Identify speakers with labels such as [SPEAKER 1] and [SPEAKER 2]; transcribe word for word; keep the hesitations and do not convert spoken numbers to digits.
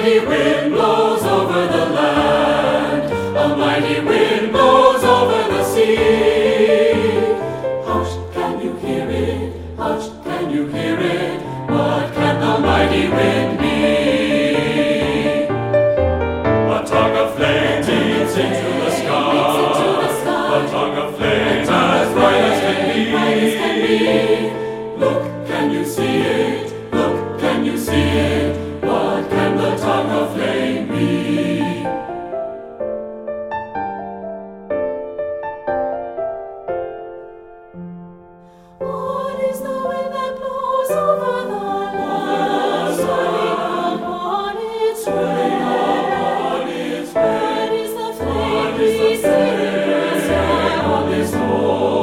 [SPEAKER 1] mighty wind blows over the land, a mighty wind blows over the sea. Hush, can you hear it? Hush, can you hear it? What can the mighty wind be? A tongue of flame leaps into the sky, a tongue of flame as bright as can be. Look, can you see it? Look, can you see it? What can the tongue of flame be?
[SPEAKER 2] What is the wind that blows over the land? Swirling upon its way. What is the flame we see in the sky on this morn?